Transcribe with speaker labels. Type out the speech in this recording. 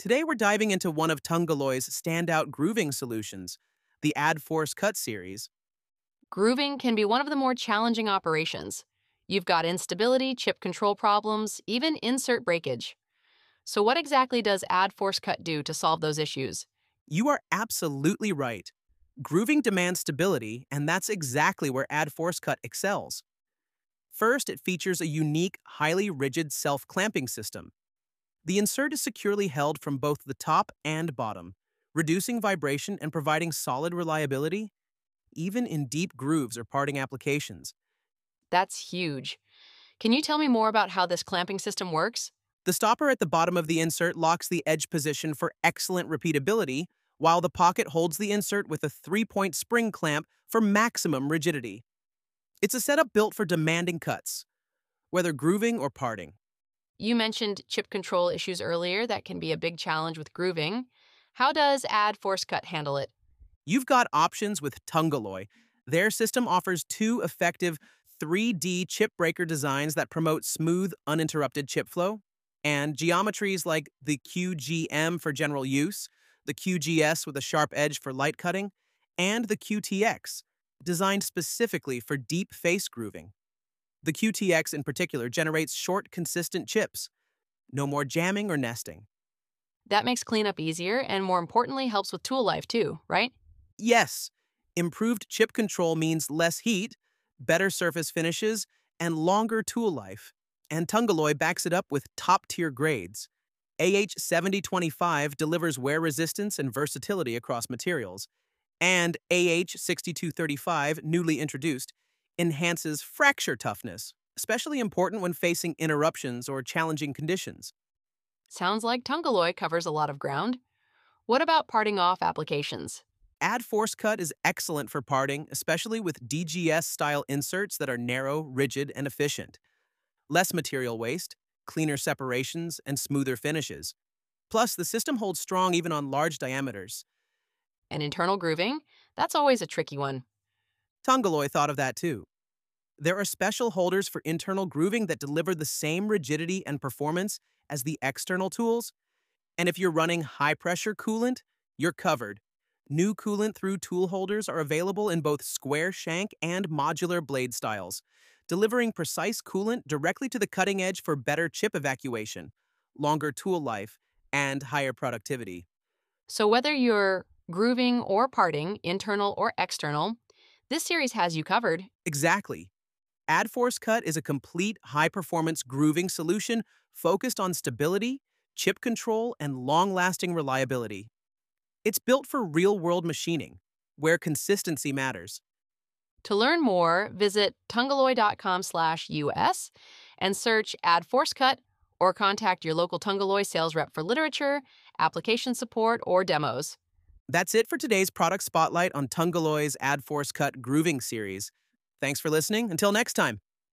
Speaker 1: Today we're diving into one of Tungaloy's standout grooving solutions, the Add Force Cut series.
Speaker 2: Grooving can be one of the more challenging operations. You've got instability, chip control problems, even insert breakage. So what exactly does Add Force Cut do to solve those issues?
Speaker 1: You are absolutely right. Grooving demands stability, and that's exactly where Add Force Cut excels. First, it features a unique, highly rigid self-clamping system. The insert is securely held from both the top and bottom, reducing vibration and providing solid reliability, even in deep grooves or parting applications.
Speaker 2: That's huge. Can you tell me more about how this clamping system works?
Speaker 1: The stopper at the bottom of the insert locks the edge position for excellent repeatability, while the pocket holds the insert with a 3-point spring clamp for maximum rigidity. It's a setup built for demanding cuts, whether grooving or parting.
Speaker 2: You mentioned chip control issues earlier that can be a big challenge with grooving. How does Add Force Cut handle it?
Speaker 1: You've got options with Tungaloy. Their system offers two effective 3D chip breaker designs that promote smooth, uninterrupted chip flow, and geometries like the QGM for general use, the QGS with a sharp edge for light cutting, and the QTX, designed specifically for deep face grooving. The QTX in particular generates short, consistent chips. No more jamming or nesting.
Speaker 2: That makes cleanup easier and, more importantly, helps with tool life too, right?
Speaker 1: Yes, improved chip control means less heat, better surface finishes, and longer tool life. And Tungaloy backs it up with top-tier grades. AH7025 delivers wear resistance and versatility across materials, and AH6235, newly introduced, enhances fracture toughness, especially important when facing interruptions or challenging conditions.
Speaker 2: Sounds like Tungaloy covers a lot of ground. What about parting off applications?
Speaker 1: Add Force Cut is excellent for parting, especially with DGS-style inserts that are narrow, rigid, and efficient. Less material waste, cleaner separations, and smoother finishes. Plus, the system holds strong even on large diameters.
Speaker 2: And internal grooving? That's always a tricky one.
Speaker 1: Tungaloy thought of that too. There are special holders for internal grooving that deliver the same rigidity and performance as the external tools. And if you're running high-pressure coolant, you're covered. New coolant through tool holders are available in both square shank and modular blade styles, delivering precise coolant directly to the cutting edge for better chip evacuation, longer tool life, and higher productivity.
Speaker 2: So whether you're grooving or parting, internal or external, this series has you covered.
Speaker 1: Exactly. AddForce Cut is a complete high-performance grooving solution focused on stability, chip control, and long-lasting reliability. It's built for real-world machining, where consistency matters.
Speaker 2: To learn more, visit tungaloy.com/US and search Add Force Cut or contact your local Tungaloy sales rep for literature, application support, or demos.
Speaker 1: That's it for today's product spotlight on Tungaloy's AddForce Cut grooving series. Thanks for listening. Until next time.